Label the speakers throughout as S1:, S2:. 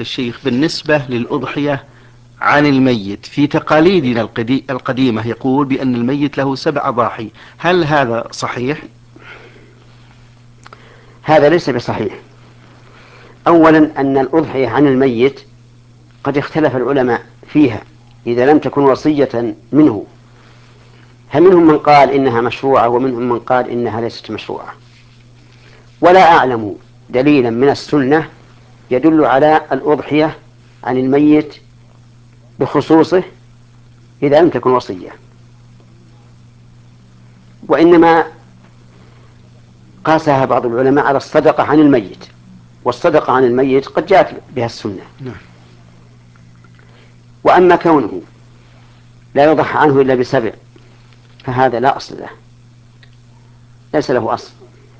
S1: الشيخ بالنسبة للأضحية عن الميت، في تقاليدنا القديمة يقول بأن الميت له 7 أضاحي، هل هذا صحيح؟
S2: هذا ليس بصحيح. أولا أن الأضحية عن الميت قد اختلف العلماء فيها إذا لم تكن وصية منه، فمنهم من قال إنها مشروعة ومنهم من قال إنها ليست مشروعة، ولا أعلم دليلا من السنة يدل على الأضحية عن الميت بخصوصه إذا لم تكن وصية، وإنما قاسها بعض العلماء على الصدقة عن الميت، والصدقة عن الميت قد جاءت بها السنة. وأما كونه لا يضحى عنه إلا ب7 فهذا لا أصل له، ليس له أصل،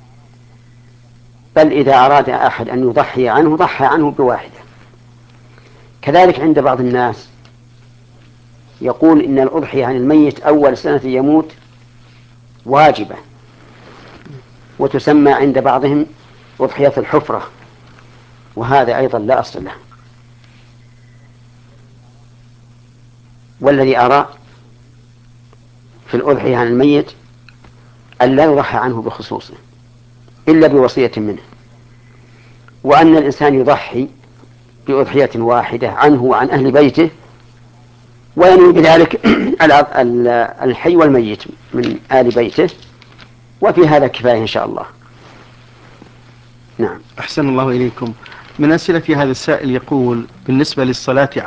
S2: بل إذا أراد أحد أن يضحي عنه ضحى عنه ب1. كذلك عند بعض الناس يقول إن الأضحية عن الميت أول سنة يموت واجبة، وتسمى عند بعضهم أضحية الحفرة، وهذا أيضا لا أصل له. والذي أرى في الأضحية عن الميت أن لا يضحى عنه بخصوصه إلا بوصية منه، وأن الإنسان يضحي بأضحية واحدة عنه وعن أهل بيته وينوي بذلك الحي والميت من آل بيته، وفي هذا كفاية إن شاء الله. نعم.
S1: أحسن الله إليكم. من أسئلة هذا السائل يقول بالنسبة للصلاة